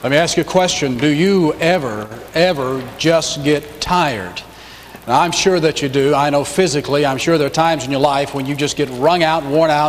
Let me ask you a question. Do you ever just get tired? Now, I'm sure that you do. I know physically, I'm sure there are times in your life when you just get wrung out,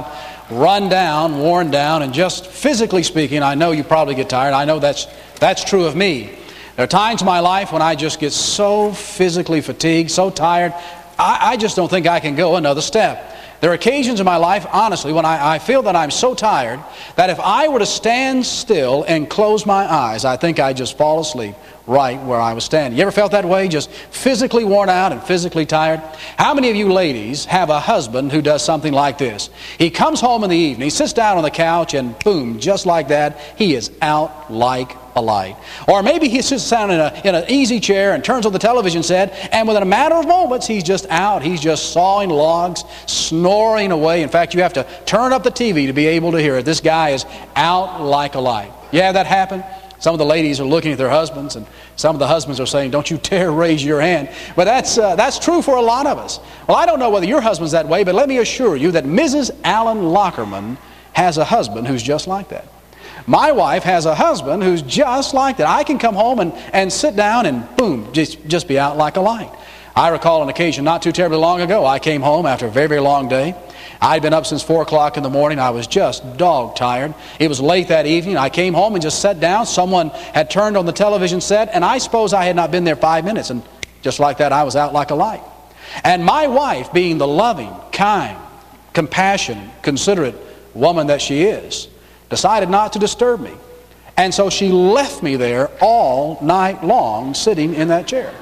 run down, worn down, and just physically speaking, I know you probably get tired. I know that's true of me. There are times in my life when I just get so physically fatigued, so tired, I just don't think I can go another step. There are occasions in my life, honestly, when I feel that I'm so tired that if I were to stand still and close my eyes, I think I'd just fall asleep right where I was standing. You ever felt that way? Just physically worn out and physically tired? How many of you ladies have a husband who does something like this? He comes home in the evening, sits down on the couch, and boom, just like that, he is out like a light. Or maybe he sits down in an easy chair and turns on the television set, and within a matter of moments, he's just out. He's just sawing logs, snoring away. In fact, you have to turn up the TV to be able to hear it. This guy is out like a light. You have that happen? Some of the ladies are looking at their husbands, and some of the husbands are saying, don't you dare raise your hand. But that's true for a lot of us. Well, I don't know whether your husband's that way, but let me assure you that Mrs. Allen Lockerman has a husband who's just like that. My wife has a husband who's just like that. I can come home and sit down and boom, just be out like a light. I recall an occasion not too terribly long ago. I came home after a very, very long day. I'd been up since 4 o'clock in the morning. I was just dog tired. It was late that evening. I came home and just sat down. Someone had turned on the television set, and I suppose I had not been there 5 minutes. And just like that, I was out like a light. And my wife, being the loving, kind, compassionate, considerate woman that she is, decided not to disturb me. And so she left me there all night long sitting in that chair.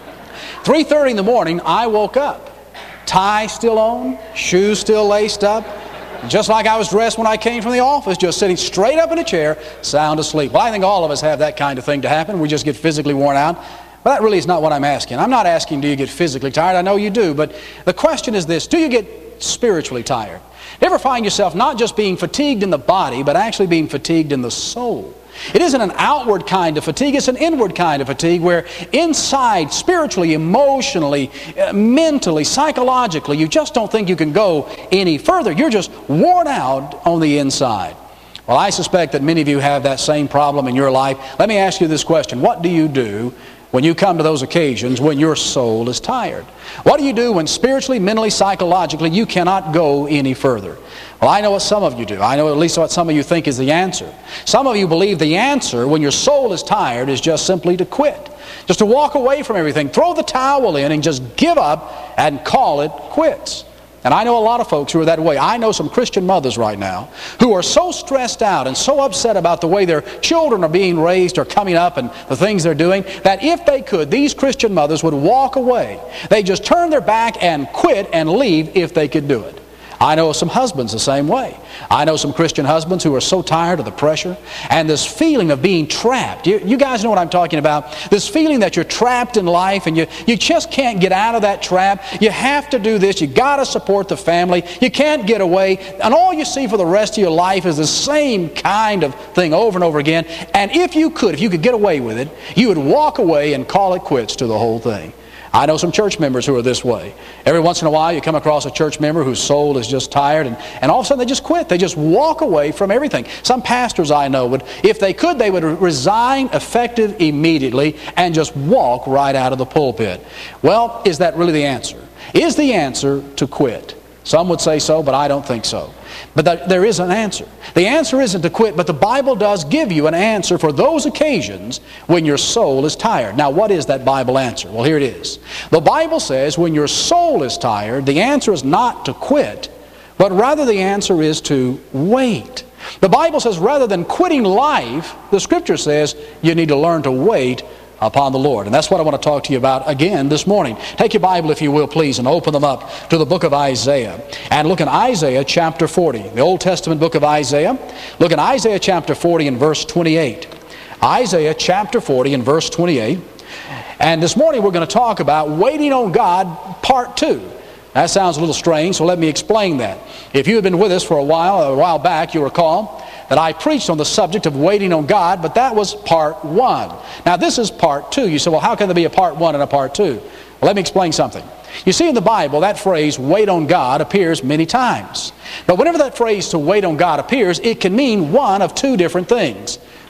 3:30 in the morning, I woke up. Tie still on, shoes still laced up, just like I was dressed when I came from the office, just sitting straight up in a chair, sound asleep. Well, I think all of us have that kind of thing to happen. We just get physically worn out. But that really is not what I'm asking. I'm not asking, do you get physically tired? I know you do. But the question is this: do you get spiritually tired? Do you ever find yourself not just being fatigued in the body, but actually being fatigued in the soul? It isn't an outward kind of fatigue, it's an inward kind of fatigue where inside, spiritually, emotionally, mentally, psychologically, you just don't think you can go any further. You're just worn out on the inside. Well, I suspect that many of you have that same problem in your life. Let me ask you this question: what do you do when you come to those occasions when your soul is tired? What do you do when spiritually, mentally, psychologically you cannot go any further? Well, I know what some of you do. I know at least what some of you think is the answer. Some of you believe the answer when your soul is tired is just simply to quit. Just to walk away from everything, throw the towel in and just give up and call it quits. And I know a lot of folks who are that way. I know some Christian mothers right now who are so stressed out and so upset about the way their children are being raised or coming up and the things they're doing, that if they could, these Christian mothers would walk away. They just turn their back and quit and leave if they could do it. I know some husbands the same way. I know some Christian husbands who are so tired of the pressure and this feeling of being trapped. You guys know what I'm talking about. This feeling that you're trapped in life and you just can't get out of that trap. You have to do this. You got to support the family. You can't get away. And all you see for the rest of your life is the same kind of thing over and over again. And if you could get away with it, you would walk away and call it quits to the whole thing. I know some church members who are this way. Every once in a while you come across a church member whose soul is just tired and all of a sudden they just quit. They just walk away from everything. Some pastors I know would, if they could, they would resign effective immediately and just walk right out of the pulpit. Well, is that really the answer? Is the answer to quit? Some would say so, but I don't think so. But there is an answer. The answer isn't to quit, but the Bible does give you an answer for those occasions when your soul is tired. Now, what is that Bible answer? Well, here it is. The Bible says when your soul is tired, the answer is not to quit, but rather the answer is to wait. The Bible says rather than quitting life, the Scripture says you need to learn to wait upon the Lord. And that's what I want to talk to you about again this morning. Take your Bible, if you will, please, and open them up to the book of Isaiah. And look in Isaiah chapter 40, the Old Testament book of Isaiah. Look in Isaiah chapter 40 and verse 28. Isaiah chapter 40 and verse 28. And this morning we're going to talk about waiting on God, part 2. That sounds a little strange, so let me explain that. If you have been with us for a while back, you'll recall that I preached on the subject of waiting on God, but that was part 1. Now this is part 2. You say, well, how can there be a part 1 and a part 2? Well, let me explain something. You see, in the Bible, that phrase, wait on God, appears many times. But whenever that phrase, to wait on God, appears, it can mean one of two different things.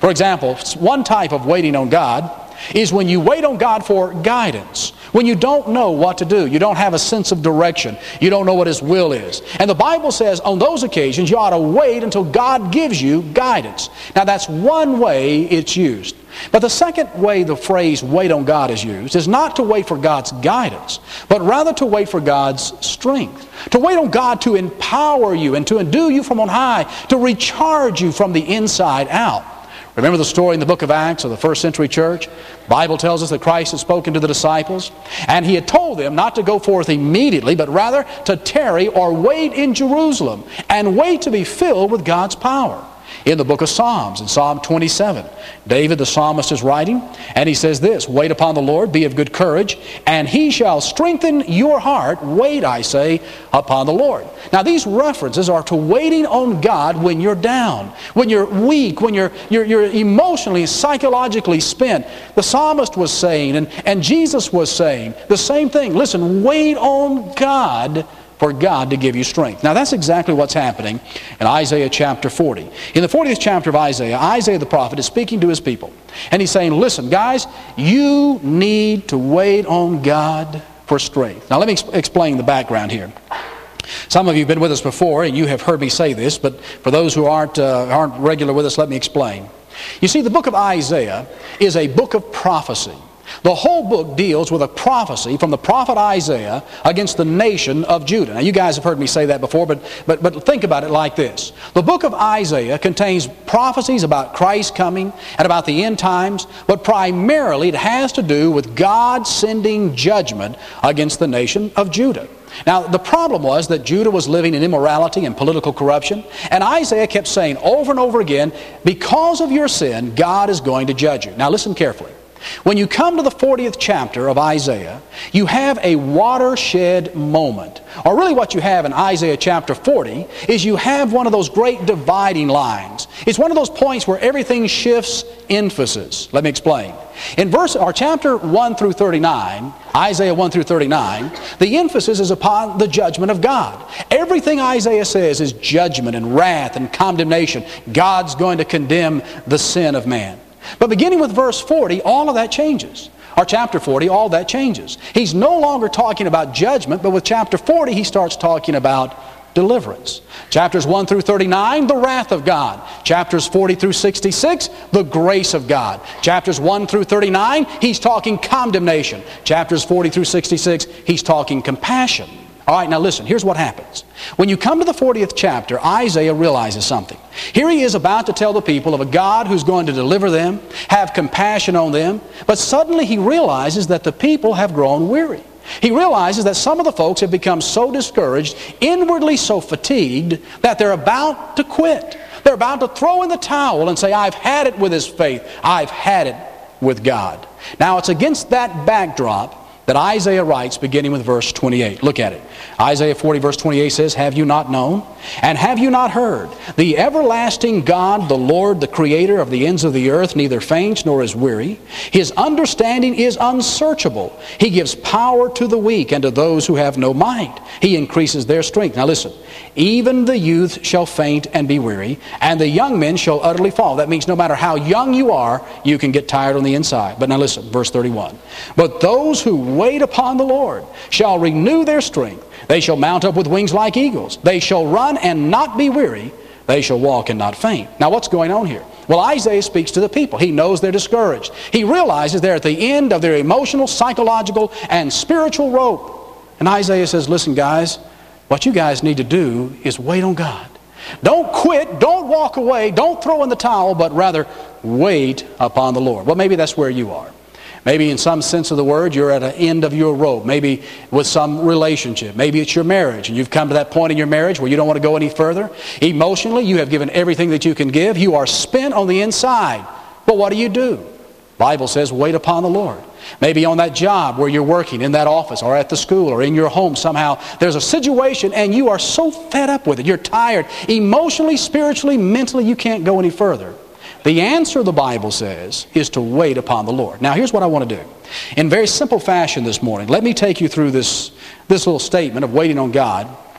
For example, one type of waiting on God is when you wait on God for guidance. When you don't know what to do. You don't have a sense of direction. You don't know what His will is. And the Bible says on those occasions you ought to wait until God gives you guidance. Now that's one way it's used. But the second way the phrase wait on God is used is not to wait for God's guidance, but rather to wait for God's strength. To wait on God to empower you and to endue you from on high, to recharge you from the inside out. Remember the story in the book of Acts of the first century church? The Bible tells us that Christ had spoken to the disciples, and He had told them not to go forth immediately, but rather to tarry or wait in Jerusalem and wait to be filled with God's power. In the book of Psalms, in Psalm 27, David the psalmist is writing, and he says this, "Wait upon the Lord, be of good courage, and He shall strengthen your heart. Wait, I say, upon the Lord." Now these references are to waiting on God when you're down, when you're weak, when you're emotionally, psychologically spent. The psalmist was saying, and Jesus was saying the same thing. Listen, wait on God for God to give you strength. Now that's exactly what's happening in Isaiah chapter 40. In the 40th chapter of Isaiah, Isaiah the prophet is speaking to his people. And he's saying, listen guys, you need to wait on God for strength. Now let me explain the background here. Some of you have been with us before and you have heard me say this, but for those who aren't regular with us, let me explain. You see, the book of Isaiah is a book of prophecy. The whole book deals with a prophecy from the prophet Isaiah against the nation of Judah. Now you guys have heard me say that before, but think about it like this. The book of Isaiah contains prophecies about Christ coming and about the end times, but primarily it has to do with God sending judgment against the nation of Judah. Now the problem was that Judah was living in immorality and political corruption, and Isaiah kept saying over and over again, because of your sin, God is going to judge you. Now listen carefully. When you come to the 40th chapter of Isaiah, you have a watershed moment. Or really what you have in Isaiah chapter 40 is you have one of those great dividing lines. It's one of those points where everything shifts emphasis. Let me explain. In chapter 1 through 39, Isaiah 1 through 39, the emphasis is upon the judgment of God. Everything Isaiah says is judgment and wrath and condemnation. God's going to condemn the sin of man. But beginning with verse 40, all of that changes. Or chapter 40, all that changes. He's no longer talking about judgment, but with chapter 40, he starts talking about deliverance. Chapters 1 through 39, the wrath of God. Chapters 40 through 66, the grace of God. Chapters 1 through 39, he's talking condemnation. Chapters 40 through 66, he's talking compassion. All right, now listen, here's what happens. When you come to the 40th chapter, Isaiah realizes something. Here he is about to tell the people of a God who's going to deliver them, have compassion on them, but suddenly he realizes that the people have grown weary. He realizes that some of the folks have become so discouraged, inwardly so fatigued, that they're about to quit. They're about to throw in the towel and say, I've had it with this faith. I've had it with God. Now it's against that backdrop that Isaiah writes beginning with verse 28. Look at it. Isaiah 40 verse 28 says, "Have you not known? And have you not heard? The everlasting God, the Lord, the Creator of the ends of the earth, neither faints nor is weary. His understanding is unsearchable. He gives power to the weak and to those who have no might. He increases their strength." Now listen. "Even the youth shall faint and be weary, and the young men shall utterly fall." That means no matter how young you are, you can get tired on the inside. But now listen, verse 31. "But those who wait upon the Lord shall renew their strength. They shall mount up with wings like eagles. They shall run and not be weary. They shall walk and not faint." Now what's going on here? Well, Isaiah speaks to the people. He knows they're discouraged. He realizes they're at the end of their emotional, psychological, and spiritual rope. And Isaiah says, listen guys, what you guys need to do is wait on God. Don't quit, don't walk away, don't throw in the towel, but rather wait upon the Lord. Well, maybe that's where you are. Maybe in some sense of the word, you're at an end of your rope. Maybe with some relationship. Maybe it's your marriage, and you've come to that point in your marriage where you don't want to go any further. Emotionally, you have given everything that you can give. You are spent on the inside. But what do? The Bible says, wait upon the Lord. Maybe on that job where you're working, in that office, or at the school, or in your home somehow, there's a situation and you are so fed up with it. You're tired. Emotionally, spiritually, mentally, you can't go any further. The answer, the Bible says, is to wait upon the Lord. Now, here's what I want to do. In very simple fashion this morning, let me take you through this little statement of waiting on God.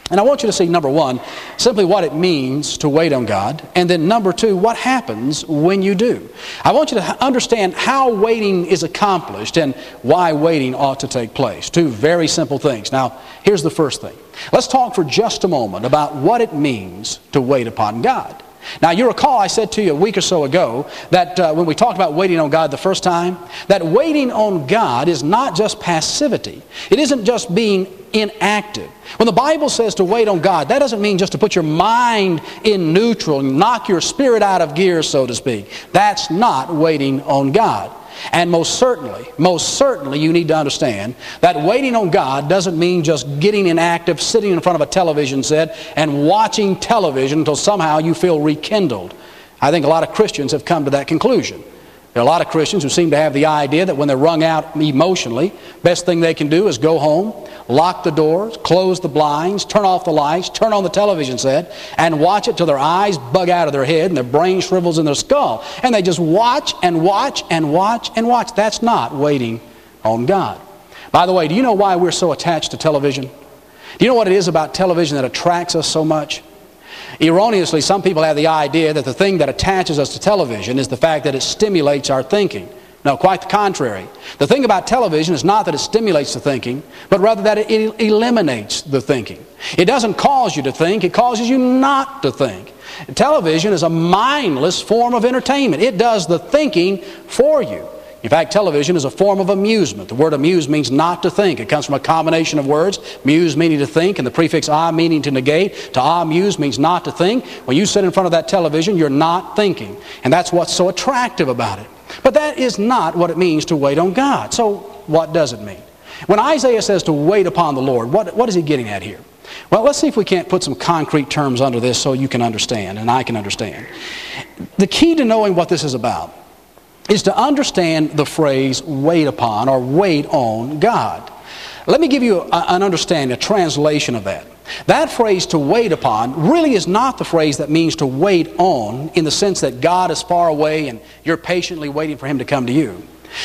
And I want you to see, number one, simply what it means to wait on God. And then number two, what happens when you do. I want you to understand how waiting is accomplished and why waiting ought to take place. Two very simple things. Now, here's the first thing. Let's talk for just a moment about what it means to wait upon God. Now, you recall I said to you a week or so ago that when we talked about waiting on God the first time, that waiting on God is not just passivity. It isn't just being inactive. When the Bible says to wait on God, that doesn't mean just to put your mind in neutral and knock your spirit out of gear, so to speak. That's not waiting on God. And most certainly you need to understand that waiting on God doesn't mean just getting inactive, sitting in front of a television set and watching television until somehow you feel rekindled. I think a lot of Christians have come to that conclusion. There are a lot of Christians who seem to have the idea that when they're wrung out emotionally, best thing they can do is go home, lock the doors, close the blinds, turn off the lights, turn on the television set, and watch it till their eyes bug out of their head and their brain shrivels in their skull. And they just watch and watch and watch and watch. That's not waiting on God. By the way, do you know why we're so attached to television? Do you know what it is about television that attracts us so much? Erroneously, some people have the idea that the thing that attaches us to television is the fact that it stimulates our thinking. No, quite the contrary. The thing about television is not that it stimulates the thinking, but rather that it eliminates the thinking. It doesn't cause you to think, it causes you not to think. Television is a mindless form of entertainment. It does the thinking for you. In fact, television is a form of amusement. The word amuse means not to think. It comes from a combination of words, muse meaning to think, and the prefix "a" meaning to negate. To amuse means not to think. When you sit in front of that television, you're not thinking. And that's what's so attractive about it. But that is not what it means to wait on God. So what does it mean? When Isaiah says to wait upon the Lord, what is he getting at here? Well, let's see if we can't put some concrete terms under this so you can understand and I can understand. The key to knowing what this is about is to understand the phrase wait upon or wait on God. Let me give you an understanding, a translation of that. That phrase to wait upon really is not the phrase that means to wait on in the sense that God is far away and you're patiently waiting for Him to come to you.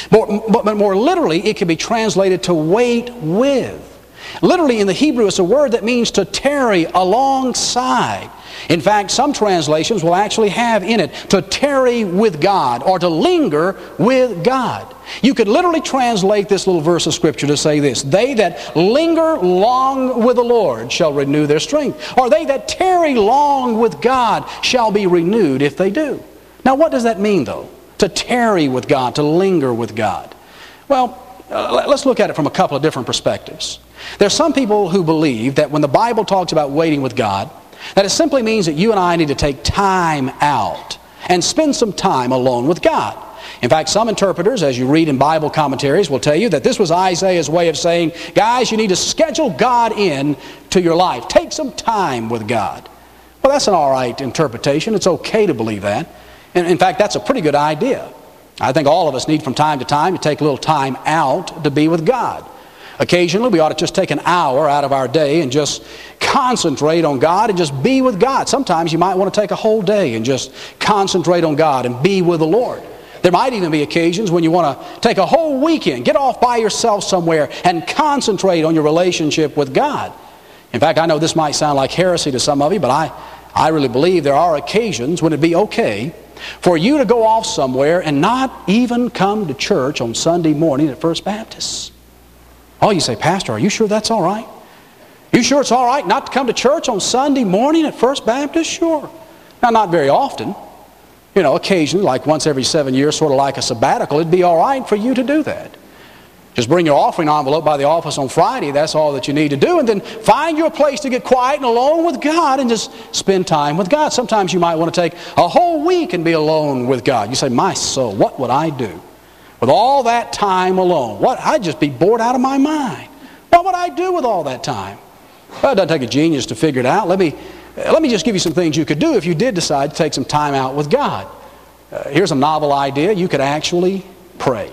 But more literally, it can be translated to wait with. Literally in the Hebrew, it's a word that means to tarry alongside. In fact, some translations will actually have in it to tarry with God or to linger with God. You could literally translate this little verse of Scripture to say this: they that linger long with the Lord shall renew their strength. Or they that tarry long with God shall be renewed if they do. Now what does that mean though? To tarry with God, to linger with God. Well, let's look at it from a couple of different perspectives. There are some people who believe that when the Bible talks about waiting with God, that it simply means that you and I need to take time out and spend some time alone with God. In fact, some interpreters, as you read in Bible commentaries, will tell you that this was Isaiah's way of saying, guys, you need to schedule God in to your life. Take some time with God. Well, that's an all right interpretation. It's okay to believe that. And in fact, that's a pretty good idea. I think all of us need from time to time to take a little time out to be with God. Occasionally, we ought to just take an hour out of our day and just concentrate on God and just be with God. Sometimes you might want to take a whole day and just concentrate on God and be with the Lord. There might even be occasions when you want to take a whole weekend, get off by yourself somewhere and concentrate on your relationship with God. In fact, I know this might sound like heresy to some of you, but I really believe there are occasions when it'd be okay for you to go off somewhere and not even come to church on Sunday morning at First Baptist. Oh, you say, Pastor, are you sure that's all right? You sure it's all right not to come to church on Sunday morning at First Baptist? Sure. Now, not very often. You know, occasionally, like once every 7 years, sort of like a sabbatical, it'd be all right for you to do that. Just bring your offering envelope by the office on Friday. That's all that you need to do. And then find you a place to get quiet and alone with God and just spend time with God. Sometimes you might want to take a whole week and be alone with God. You say, my soul, what would I do with all that time alone? I'd just be bored out of my mind. What would I do with all that time? Well, it doesn't take a genius to figure it out. Let me just give you some things you could do if you did decide to take some time out with God. Here's a novel idea. You could actually pray.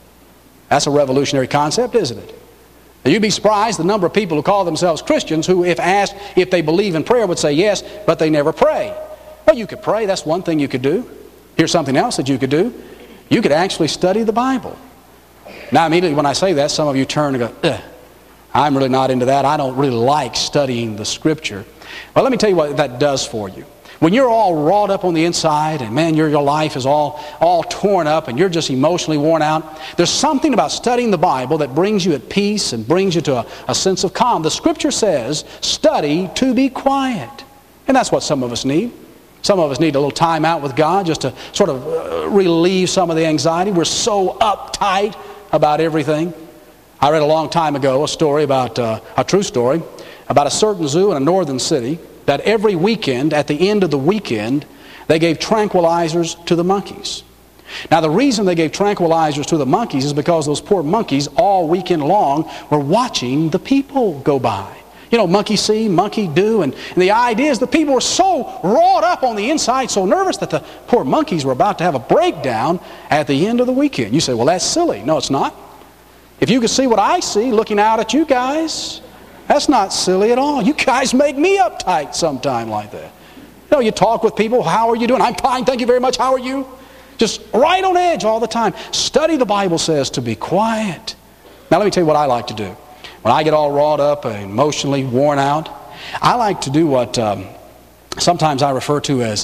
That's a revolutionary concept, isn't it? Now, you'd be surprised the number of people who call themselves Christians who, if asked if they believe in prayer, would say yes, but they never pray. Well, you could pray. That's one thing you could do. Here's something else that you could do. You could actually study the Bible. Now, immediately when I say that, some of you turn and go, ugh. I'm really not into that. I don't really like studying the Scripture. Well, let me tell you what that does for you. When you're all wrought up on the inside and, man, your life is all torn up and you're just emotionally worn out, there's something about studying the Bible that brings you at peace and brings you to a sense of calm. The Scripture says, study to be quiet. And that's what some of us need. Some of us need a little time out with God just to sort of relieve some of the anxiety. We're so uptight about everything. I read a long time ago a story about, a true story, about a certain zoo in a northern city that every weekend, at the end of the weekend, they gave tranquilizers to the monkeys. Now the reason they gave tranquilizers to the monkeys is because those poor monkeys all weekend long were watching the people go by. You know, monkey see, monkey do, and the idea is the people were so wrought up on the inside, so nervous that the poor monkeys were about to have a breakdown at the end of the weekend. You say, well, that's silly. No, it's not. If you could see what I see looking out at you guys, that's not silly at all. You guys make me uptight sometime like that. You know, you talk with people, how are you doing? I'm fine, thank you very much, how are you? Just right on edge all the time. Study, the Bible says, to be quiet. Now let me tell you what I like to do. When I get all wrought up and emotionally worn out, I like to do what sometimes I refer to as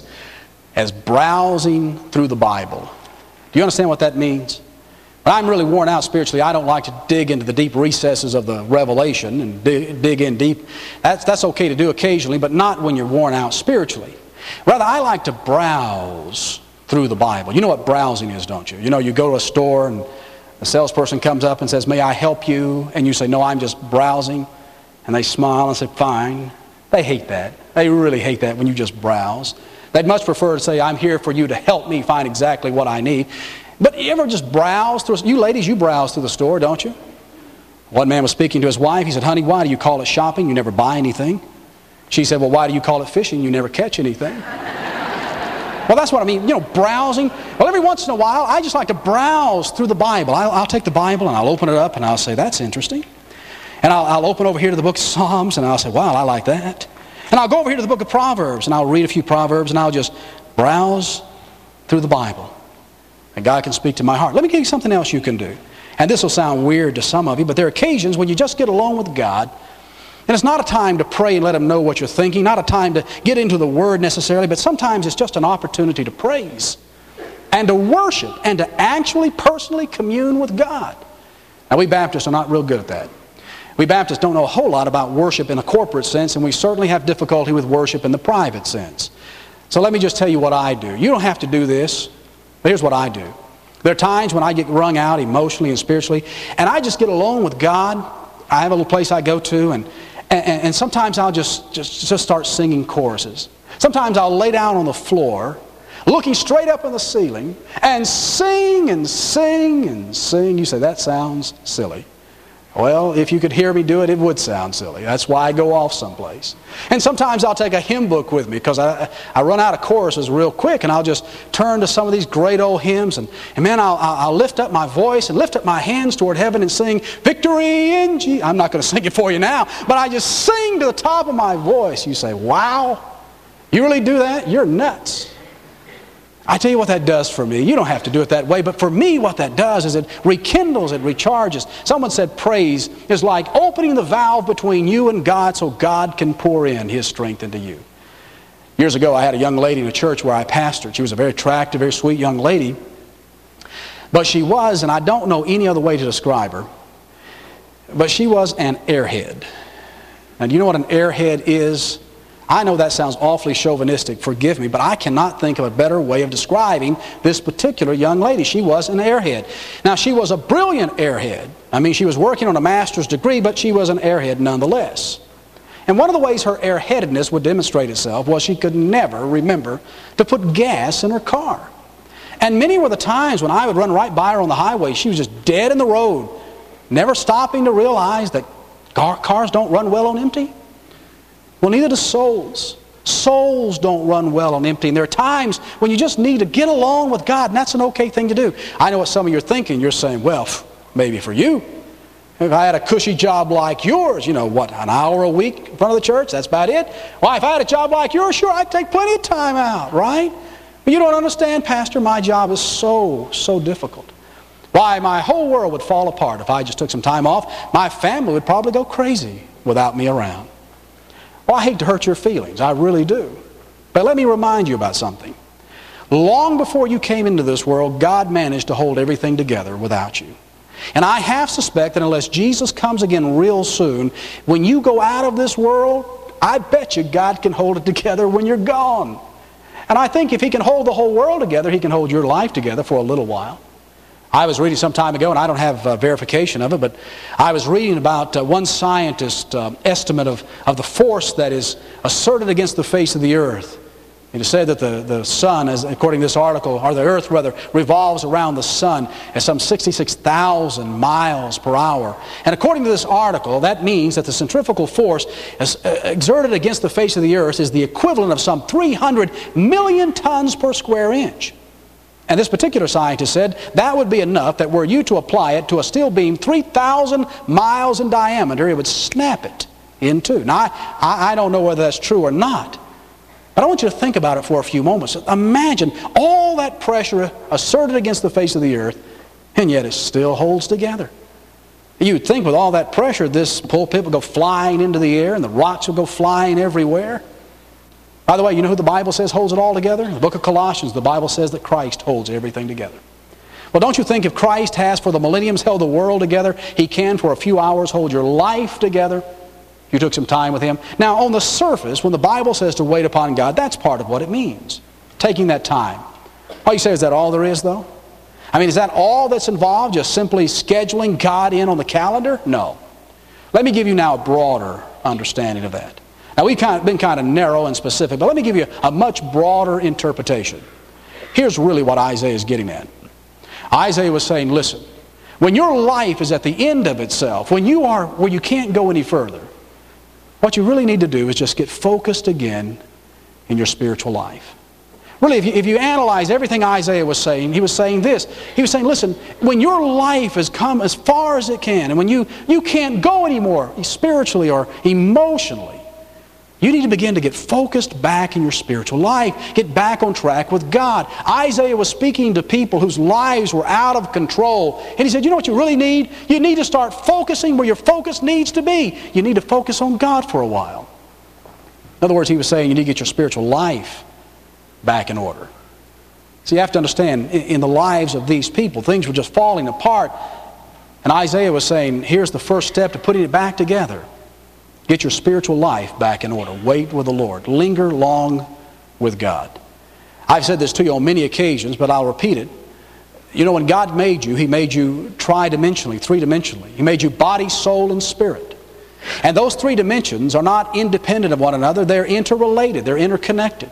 browsing through the Bible. Do you understand what that means? When I'm really worn out spiritually, I don't like to dig into the deep recesses of the Revelation and dig in deep. That's okay to do occasionally, but not when you're worn out spiritually. Rather, I like to browse through the Bible. You know what browsing is, don't you? You know, you go to a store and the salesperson comes up and says, may I help you? And you say, no, I'm just browsing. And they smile and say, fine. They hate that. They really hate that when you just browse. They'd much prefer to say, I'm here for you to help me find exactly what I need. But you ever just browse through? You ladies, you browse through the store, don't you? One man was speaking to his wife. He said, honey, why do you call it shopping? You never buy anything. She said, well, why do you call it fishing? You never catch anything. Well, that's what I mean. You know, browsing. Well, every once in a while, I just like to browse through the Bible. I'll take the Bible and I'll open it up and I'll say, that's interesting. And I'll open over here to the book of Psalms and I'll say, wow, I like that. And I'll go over here to the book of Proverbs and I'll read a few Proverbs and I'll just browse through the Bible. And God can speak to my heart. Let me give you something else you can do. And this will sound weird to some of you, but there are occasions when you just get alone with God. And it's not a time to pray and let Him know what you're thinking, not a time to get into the Word necessarily, but sometimes it's just an opportunity to praise and to worship and to actually personally commune with God. Now, we Baptists are not real good at that. We Baptists don't know a whole lot about worship in a corporate sense, and we certainly have difficulty with worship in the private sense. So let me just tell you what I do. You don't have to do this, but here's what I do. There are times when I get wrung out emotionally and spiritually, and I just get alone with God. I have a little place I go to, and sometimes I'll just start singing choruses. Sometimes I'll lay down on the floor, looking straight up in the ceiling, and sing and sing and sing. You say, that sounds silly. Well, if you could hear me do it, it would sound silly. That's why I go off someplace. And sometimes I'll take a hymn book with me because I run out of choruses real quick, and I'll just turn to some of these great old hymns, and man, I'll lift up my voice and lift up my hands toward heaven and sing, Victory in Jesus. I'm not going to sing it for you now, but I just sing to the top of my voice. You say, wow, you really do that? You're nuts. I tell you what that does for me. You don't have to do it that way, but for me what that does is it rekindles, it recharges. Someone said praise is like opening the valve between you and God so God can pour in His strength into you. Years ago I had a young lady in a church where I pastored. She was a very attractive, very sweet young lady, but she was, and I don't know any other way to describe her, but she was an airhead. Now do you know what an airhead is? I know that sounds awfully chauvinistic, forgive me, but I cannot think of a better way of describing this particular young lady. She was an airhead. Now, she was a brilliant airhead. I mean, she was working on a master's degree, but she was an airhead nonetheless. And one of the ways her airheadedness would demonstrate itself was she could never remember to put gas in her car. And many were the times when I would run right by her on the highway. She was just dead in the road, never stopping to realize that cars don't run well on empty. Well, neither do souls. Souls don't run well on empty. And there are times when you just need to get along with God, and that's an okay thing to do. I know what some of you are thinking. You're saying, well, maybe for you. If I had a cushy job like yours, you know, what, an hour a week in front of the church, that's about it. Well, if I had a job like yours, sure, I'd take plenty of time out, right? But you don't understand, Pastor, my job is so difficult. Why, my whole world would fall apart if I just took some time off. My family would probably go crazy without me around. Well, I hate to hurt your feelings. I really do. But let me remind you about something. Long before you came into this world, God managed to hold everything together without you. And I half suspect that unless Jesus comes again real soon, when you go out of this world, I bet you God can hold it together when you're gone. And I think if He can hold the whole world together, He can hold your life together for a little while. I was reading some time ago, and I don't have verification of it, but I was reading about one scientist's estimate of the force that is asserted against the face of the earth. It is said that the sun, according to this article, or the earth rather, revolves around the sun at some 66,000 miles per hour. And according to this article, that means that the centrifugal force exerted against the face of the earth is the equivalent of some 300 million tons per square inch. And this particular scientist said that would be enough that were you to apply it to a steel beam 3,000 miles in diameter, it would snap it in two. Now, I don't know whether that's true or not. But I want you to think about it for a few moments. Imagine all that pressure asserted against the face of the earth, and yet it still holds together. You'd think with all that pressure, this pulpit would go flying into the air, and the rocks would go flying everywhere. By the way, you know who the Bible says holds it all together? In the book of Colossians, the Bible says that Christ holds everything together. Well, don't you think if Christ has for the millenniums held the world together, He can for a few hours hold your life together? You took some time with Him. Now, on the surface, when the Bible says to wait upon God, that's part of what it means. Taking that time. All you say, is that all there is, though? I mean, is that all that's involved? Just simply scheduling God in on the calendar? No. Let me give you now a broader understanding of that. Now, we've been kind of narrow and specific, but let me give you a much broader interpretation. Here's really what Isaiah is getting at. Isaiah was saying, listen, when your life is at the end of itself, when you are where you can't go any further, what you really need to do is just get focused again in your spiritual life. Really, if you analyze everything Isaiah was saying, he was saying this. He was saying, listen, when your life has come as far as it can, and when you can't go anymore spiritually or emotionally, you need to begin to get focused back in your spiritual life. Get back on track with God. Isaiah was speaking to people whose lives were out of control. And he said, you know what you really need? You need to start focusing where your focus needs to be. You need to focus on God for a while. In other words, he was saying you need to get your spiritual life back in order. See, you have to understand, in the lives of these people, things were just falling apart. And Isaiah was saying, here's the first step to putting it back together. Get your spiritual life back in order. Wait with the Lord. Linger long with God. I've said this to you on many occasions, but I'll repeat it. You know, when God made you, He made you tri-dimensionally, three-dimensionally. He made you body, soul, and spirit. And those three dimensions are not independent of one another. They're interrelated. They're interconnected.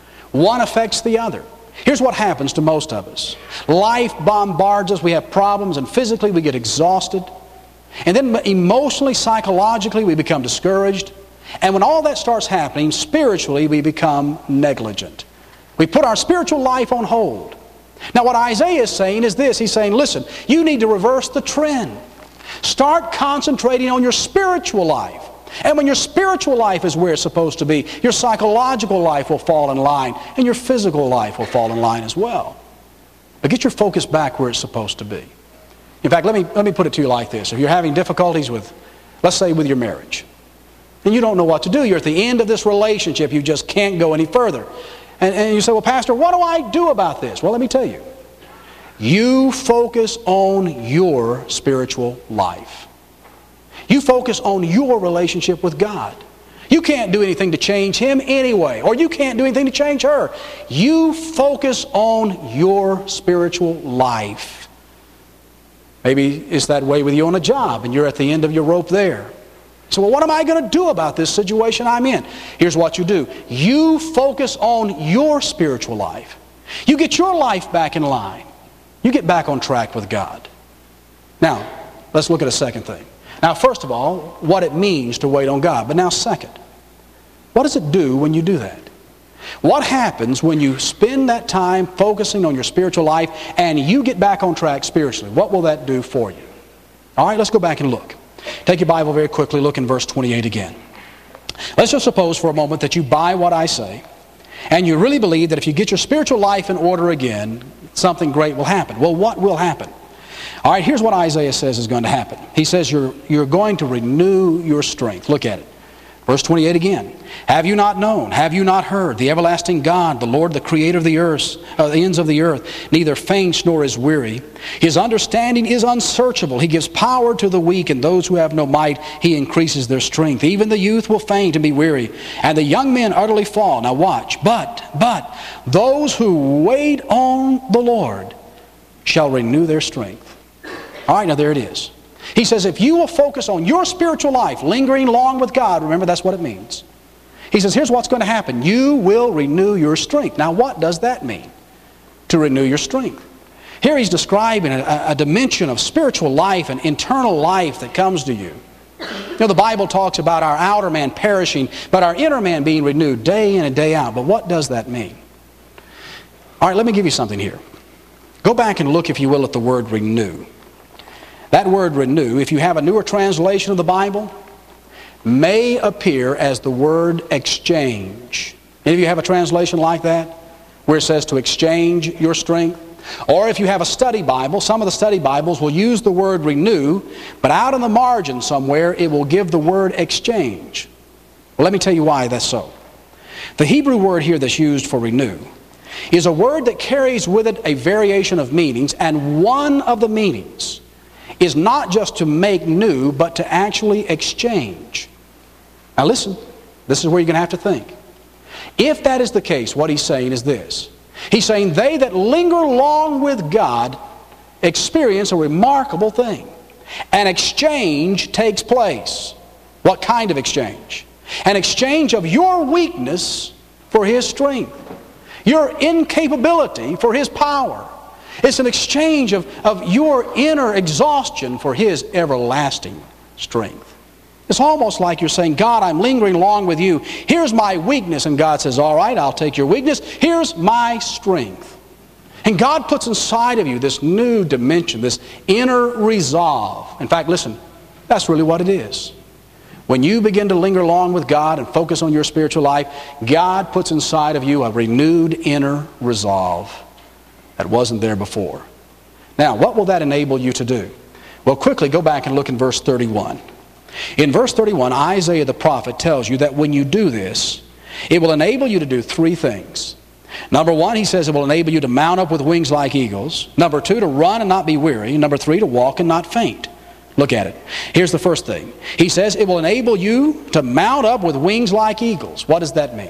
One affects the other. Here's what happens to most of us. Life bombards us. We have problems, and physically we get exhausted. And then emotionally, psychologically, we become discouraged. And when all that starts happening, spiritually, we become negligent. We put our spiritual life on hold. Now, what Isaiah is saying is this. He's saying, listen, you need to reverse the trend. Start concentrating on your spiritual life. And when your spiritual life is where it's supposed to be, your psychological life will fall in line, and your physical life will fall in line as well. But get your focus back where it's supposed to be. In fact, let me put it to you like this. If you're having difficulties with, let's say, with your marriage, and you don't know what to do, you're at the end of this relationship, you just can't go any further. And you say, well, Pastor, what do I do about this? Well, let me tell you. You focus on your spiritual life. You focus on your relationship with God. You can't do anything to change Him anyway, or you can't do anything to change her. You focus on your spiritual life. Maybe it's that way with you on a job, and you're at the end of your rope there. So, well, what am I going to do about this situation I'm in? Here's what you do. You focus on your spiritual life. You get your life back in line. You get back on track with God. Now, let's look at a second thing. Now, first of all, what it means to wait on God. But now, second, what does it do when you do that? What happens when you spend that time focusing on your spiritual life and you get back on track spiritually? What will that do for you? All right, let's go back and look. Take your Bible very quickly. Look in verse 28 again. Let's just suppose for a moment that you buy what I say and you really believe that if you get your spiritual life in order again, something great will happen. Well, what will happen? All right, here's what Isaiah says is going to happen. He says you're going to renew your strength. Look at it. Verse 28 again. Have you not known? Have you not heard? The everlasting God, the Lord, the creator of the earth, the ends of the earth, neither faints nor is weary. His understanding is unsearchable. He gives power to the weak, and those who have no might, He increases their strength. Even the youth will faint and be weary, and the young men utterly fall. Now watch. But those who wait on the Lord shall renew their strength. All right, now there it is. He says if you will focus on your spiritual life, lingering long with God, remember that's what it means. He says here's what's going to happen. You will renew your strength. Now what does that mean? To renew your strength. Here he's describing a dimension of spiritual life and internal life that comes to you. You know, the Bible talks about our outer man perishing, but our inner man being renewed day in and day out. But what does that mean? All right, let me give you something here. Go back and look, if you will, at the word renew. That word renew, if you have a newer translation of the Bible, may appear as the word exchange. Any of you have a translation like that, where it says to exchange your strength? Or if you have a study Bible, some of the study Bibles will use the word renew, but out in the margin somewhere it will give the word exchange. Well, let me tell you why that's so. The Hebrew word here that's used for renew is a word that carries with it a variation of meanings, and one of the meanings is not just to make new, but to actually exchange. Now listen, this is where you're going to have to think. If that is the case, what he's saying is this. He's saying they that linger long with God experience a remarkable thing. An exchange takes place. What kind of exchange? An exchange of your weakness for His strength. Your incapability for His power. It's an exchange of your inner exhaustion for His everlasting strength. It's almost like you're saying, God, I'm lingering long with you. Here's my weakness. And God says, all right, I'll take your weakness. Here's my strength. And God puts inside of you this new dimension, this inner resolve. In fact, listen, that's really what it is. When you begin to linger long with God and focus on your spiritual life, God puts inside of you a renewed inner resolve that wasn't there before. Now, what will that enable you to do? Well, quickly go back and look in verse 31. In verse 31, Isaiah the prophet tells you that when you do this, it will enable you to do three things. Number one, he says it will enable you to mount up with wings like eagles. Number two, to run and not be weary. Number three, to walk and not faint. Look at it. Here's the first thing. He says it will enable you to mount up with wings like eagles. What does that mean?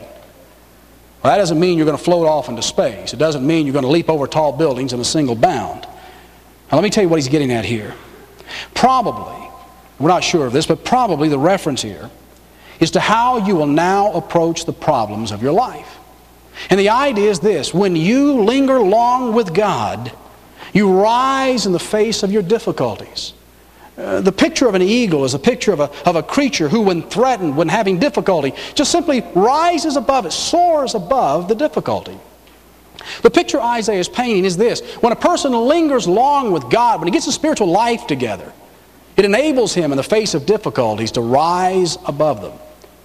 Well, that doesn't mean you're going to float off into space. It doesn't mean you're going to leap over tall buildings in a single bound. Now let me tell you what he's getting at here. Probably, we're not sure of this, but probably the reference here is to how you will now approach the problems of your life. And the idea is this: when you linger long with God, you rise in the face of your difficulties. The picture of an eagle is a picture of a creature who, when threatened, when having difficulty, just simply rises above it, soars above the difficulty. The picture Isaiah is painting is this: when a person lingers long with God, when he gets his spiritual life together, it enables him in the face of difficulties to rise above them.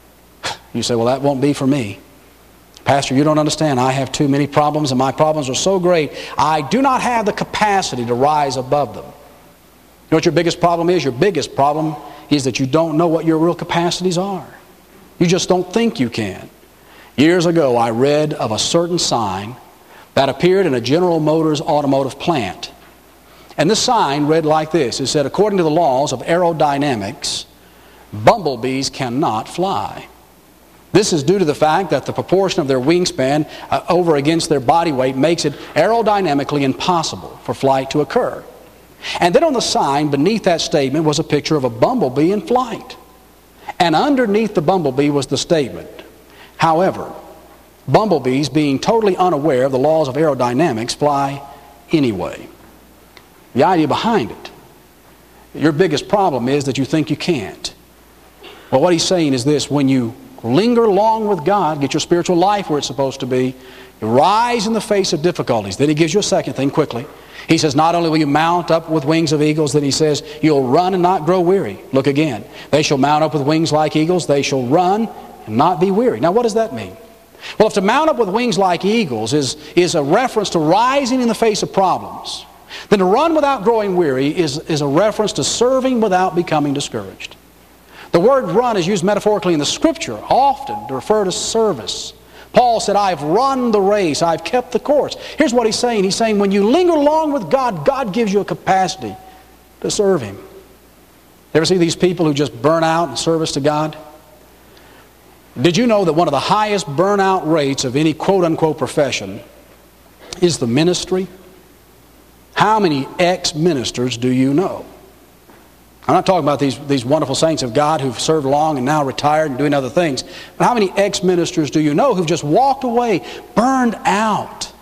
You say, well, that won't be for me. Pastor, you don't understand. I have too many problems, and my problems are so great, I do not have the capacity to rise above them. You know what your biggest problem is? Your biggest problem is that you don't know what your real capacities are. You just don't think you can. Years ago, I read of a certain sign that appeared in a General Motors automotive plant. And this sign read like this. It said, according to the laws of aerodynamics, bumblebees cannot fly. This is due to the fact that the proportion of their wingspan over against their body weight makes it aerodynamically impossible for flight to occur. And then on the sign beneath that statement was a picture of a bumblebee in flight. And underneath the bumblebee was the statement, however, bumblebees, being totally unaware of the laws of aerodynamics, fly anyway. The idea behind it, your biggest problem is that you think you can't. Well, what he's saying is this: when you linger long with God, get your spiritual life where it's supposed to be, you rise in the face of difficulties. Then he gives you a second thing quickly. He says, not only will you mount up with wings of eagles, then he says, you'll run and not grow weary. Look again. They shall mount up with wings like eagles. They shall run and not be weary. Now, what does that mean? Well, if to mount up with wings like eagles is a reference to rising in the face of problems, then to run without growing weary is a reference to serving without becoming discouraged. The word run is used metaphorically in the Scripture often to refer to service. Paul said, I've run the race, I've kept the course. Here's what he's saying. He's saying when you linger along with God, God gives you a capacity to serve Him. You ever see these people who just burn out in service to God? Did you know that one of the highest burnout rates of any quote-unquote profession is the ministry? How many ex-ministers do you know? I'm not talking about these wonderful saints of God who've served long and now retired and doing other things. But how many ex-ministers do you know who've just walked away, burned out?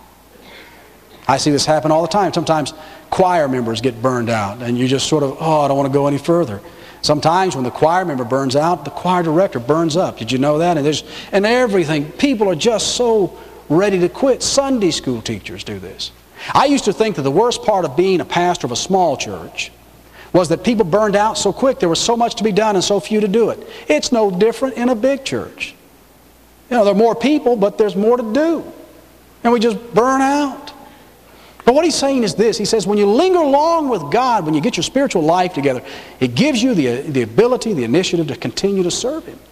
I see this happen all the time. Sometimes choir members get burned out and you just sort of, I don't want to go any further. Sometimes when the choir member burns out, the choir director burns up. Did you know that? And everything. People are just so ready to quit. Sunday school teachers do this. I used to think that the worst part of being a pastor of a small church was that people burned out so quick, there was so much to be done and so few to do it. It's no different in a big church. There are more people, but there's more to do. And we just burn out. But what he's saying is this. He says when you linger along with God, when you get your spiritual life together, it gives you the ability, the initiative to continue to serve Him.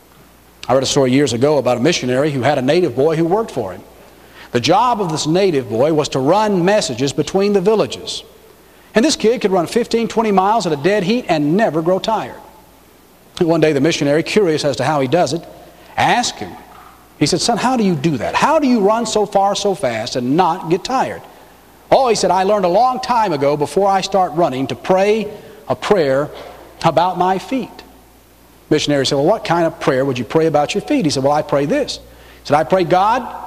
I read a story years ago about a missionary who had a native boy who worked for him. The job of this native boy was to run messages between the villages. And this kid could run 15, 20 miles at a dead heat and never grow tired. One day the missionary, curious as to how he does it, asked him. He said, son, how do you do that? How do you run so far so fast and not get tired? Oh, he said, I learned a long time ago before I start running to pray a prayer about my feet. Missionary said, well, what kind of prayer would you pray about your feet? He said, well, I pray this. He said, I pray, God,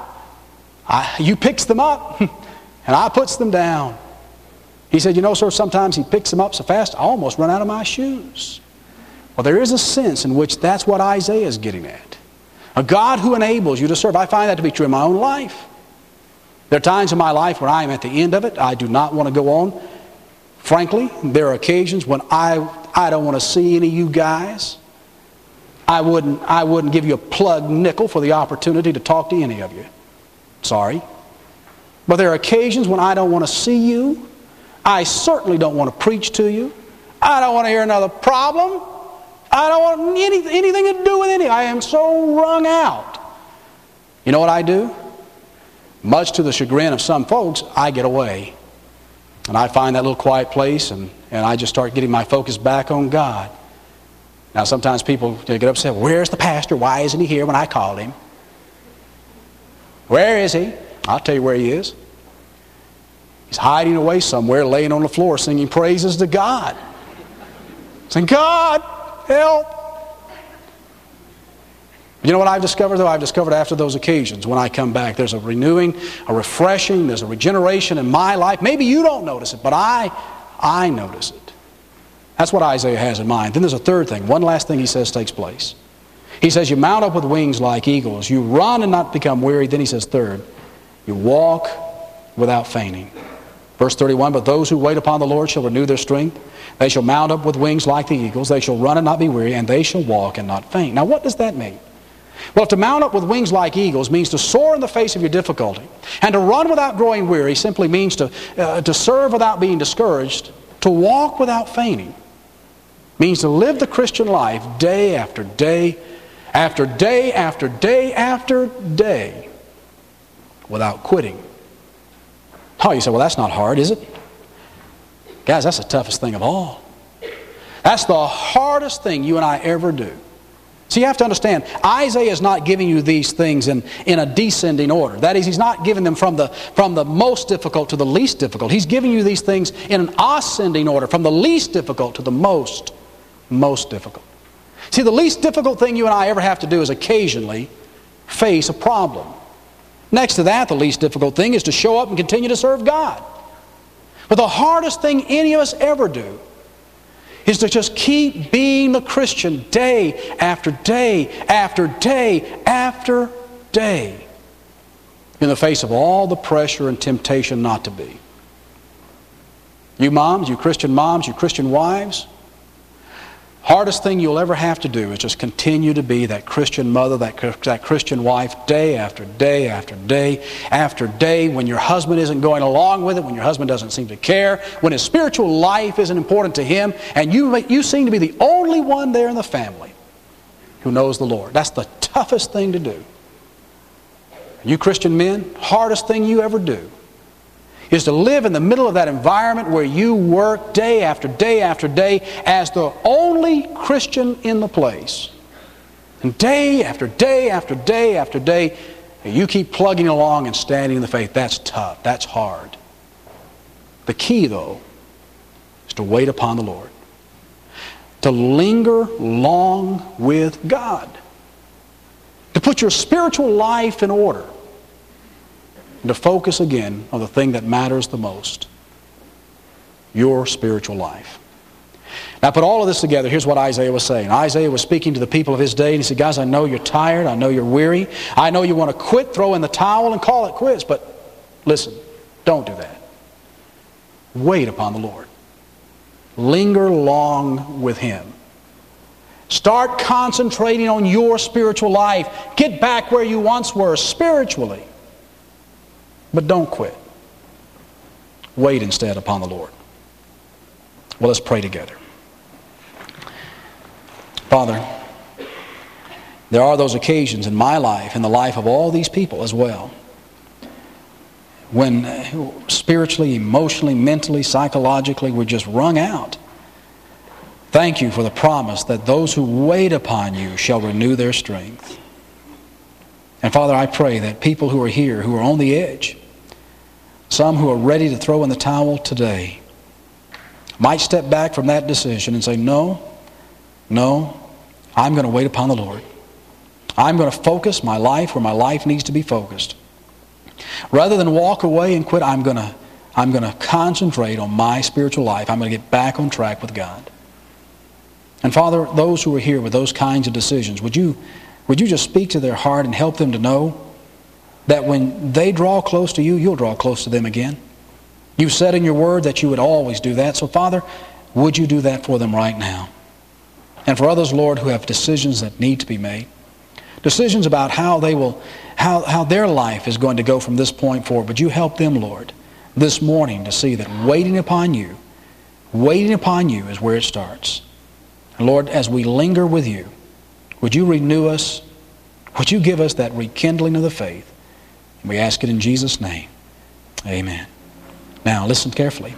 you picks them up and I puts them down. He said, you know, sir, sometimes He picks them up so fast I almost run out of my shoes. Well, there is a sense in which that's what Isaiah is getting at. A God who enables you to serve. I find that to be true in my own life. There are times in my life when I am at the end of it. I do not want to go on. Frankly, there are occasions when I don't want to see any of you guys. I wouldn't give you a plug nickel for the opportunity to talk to any of you. Sorry. But there are occasions when I don't want to see you. I certainly don't want to preach to you. I don't want to hear another problem. I don't want anything to do with anything. I am so wrung out. You know what I do? Much to the chagrin of some folks, I get away. And I find that little quiet place and I just start getting my focus back on God. Now sometimes people get upset, where's the pastor? Why isn't he here when I called him? Where is he? I'll tell you where he is. He's hiding away somewhere, laying on the floor, singing praises to God. Saying, God, help. You know what I've discovered, though? I've discovered after those occasions, when I come back, there's a renewing, a refreshing, there's a regeneration in my life. Maybe you don't notice it, but I notice it. That's what Isaiah has in mind. Then there's a third thing. One last thing he says takes place. He says, you mount up with wings like eagles. You run and not become weary. Then he says, third, you walk without fainting. Verse 31, but those who wait upon the Lord shall renew their strength. They shall mount up with wings like the eagles. They shall run and not be weary, and they shall walk and not faint. Now, what does that mean? Well, to mount up with wings like eagles means to soar in the face of your difficulty. And to run without growing weary simply means to serve without being discouraged. To walk without fainting means to live the Christian life day after day, after day after day after day, without quitting. Oh, you say, well, that's not hard, is it? Guys, that's the toughest thing of all. That's the hardest thing you and I ever do. So you have to understand, Isaiah is not giving you these things in a descending order. That is, he's not giving them from the most difficult to the least difficult. He's giving you these things in an ascending order, from the least difficult to the most difficult. See, the least difficult thing you and I ever have to do is occasionally face a problem. Next to that, the least difficult thing is to show up and continue to serve God. But the hardest thing any of us ever do is to just keep being the Christian day after day after day after day in the face of all the pressure and temptation not to be. You moms, you Christian wives, Hardest thing you'll ever have to do is just continue to be that Christian mother, that Christian wife, day after day after day after day, when your husband isn't going along with it, when your husband doesn't seem to care, when his spiritual life isn't important to him, and you seem to be the only one there in the family who knows the Lord. That's the toughest thing to do. You Christian men, hardest thing you ever do is to live in the middle of that environment where you work day after day after day as the only Christian in the place. And day after day after day after day, you keep plugging along and standing in the faith. That's tough. That's hard. The key, though, is to wait upon the Lord. To linger long with God. To put your spiritual life in order. And to focus again on the thing that matters the most. Your spiritual life. Now put all of this together, here's what Isaiah was saying. Isaiah was speaking to the people of his day and he said, guys, I know you're tired, I know you're weary, I know you want to quit, throw in the towel and call it quits, but listen, don't do that. Wait upon the Lord. Linger long with Him. Start concentrating on your spiritual life. Get back where you once were spiritually. But don't quit. Wait instead upon the Lord. Well, let's pray together. Father, there are those occasions in my life, in the life of all these people as well, when spiritually, emotionally, mentally, psychologically we're just wrung out. Thank you for the promise that those who wait upon you shall renew their strength. And Father, I pray that people who are here, who are on the edge, some who are ready to throw in the towel today, might step back from that decision and say, no, I'm going to wait upon the Lord. I'm going to focus my life where my life needs to be focused. Rather than walk away and quit, I'm going to concentrate on my spiritual life. I'm going to get back on track with God. And Father, those who are here with those kinds of decisions, would you just speak to their heart and help them to know that when they draw close to you, you'll draw close to them again. You said in your word that you would always do that. So Father, would you do that for them right now? And for others, Lord, who have decisions that need to be made, decisions about how their life is going to go from this point forward, would you help them, Lord, this morning to see that waiting upon you is where it starts. And Lord, as we linger with you, would you renew us? Would you give us that rekindling of the faith? And we ask it in Jesus' name. Amen. Now, listen carefully.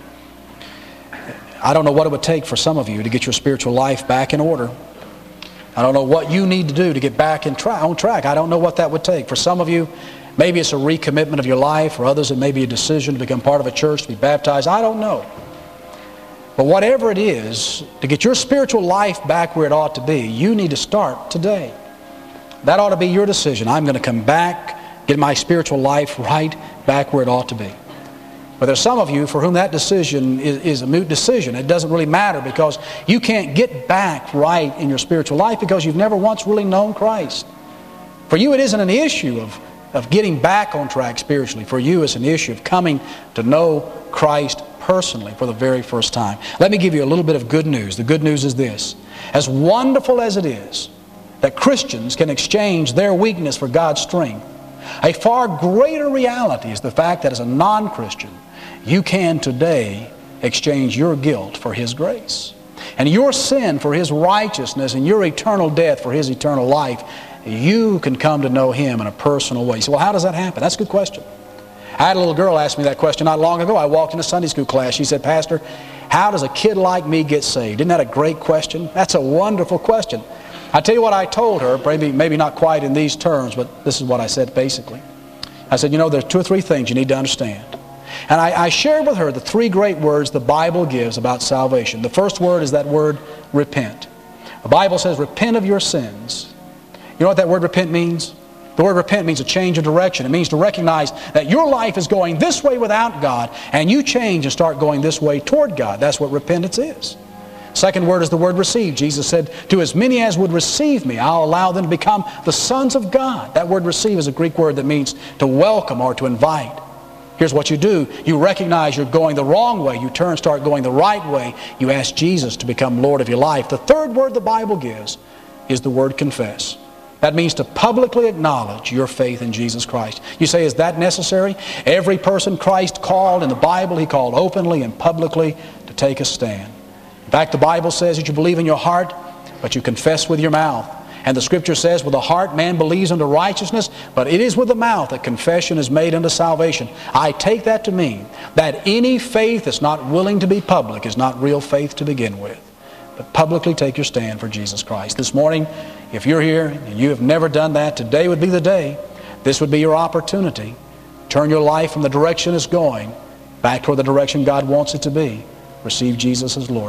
I don't know what it would take for some of you to get your spiritual life back in order. I don't know what you need to do to get back on track. I don't know what that would take. For some of you, maybe it's a recommitment of your life. For others, it may be a decision to become part of a church, to be baptized. I don't know. But whatever it is, to get your spiritual life back where it ought to be, you need to start today. That ought to be your decision. I'm going to come back, get my spiritual life right back where it ought to be. But there's some of you for whom that decision is a moot decision. It doesn't really matter because you can't get back right in your spiritual life because you've never once really known Christ. For you, it isn't an issue of getting back on track spiritually. For you, it's an issue of coming to know Christ personally for the very first time. Let me give you a little bit of good news. The good news is this. As wonderful as it is that Christians can exchange their weakness for God's strength, a far greater reality is the fact that as a non-Christian, you can today exchange your guilt for His grace, and your sin for His righteousness, and your eternal death for His eternal life. You can come to know Him in a personal way. So, well, how does that happen? That's a good question. I had a little girl ask me that question not long ago. I walked in a Sunday school class. She said, Pastor, how does a kid like me get saved? Isn't that a great question? That's a wonderful question. I tell you what I told her, maybe not quite in these terms, but this is what I said basically. I said, there's 2 or 3 things you need to understand. And I shared with her the 3 great words the Bible gives about salvation. The first word is that word, repent. The Bible says, repent of your sins. You know what that word repent means? The word repent means a change of direction. It means to recognize that your life is going this way without God, and you change and start going this way toward God. That's what repentance is. Second word is the word receive. Jesus said, to as many as would receive me, I'll allow them to become the sons of God. That word receive is a Greek word that means to welcome or to invite. Here's what you do. You recognize you're going the wrong way. You turn and start going the right way. You ask Jesus to become Lord of your life. The third word the Bible gives is the word confess. That means to publicly acknowledge your faith in Jesus Christ. You say, is that necessary? Every person Christ called in the Bible, He called openly and publicly to take a stand. In fact, the Bible says that you believe in your heart, but you confess with your mouth. And the Scripture says, with the heart man believes unto righteousness, but it is with the mouth that confession is made unto salvation. I take that to mean that any faith that's not willing to be public is not real faith to begin with. But publicly take your stand for Jesus Christ. This morning, if you're here and you have never done that, today would be the day. This would be your opportunity. Turn your life from the direction it's going back toward the direction God wants it to be. Receive Jesus as Lord.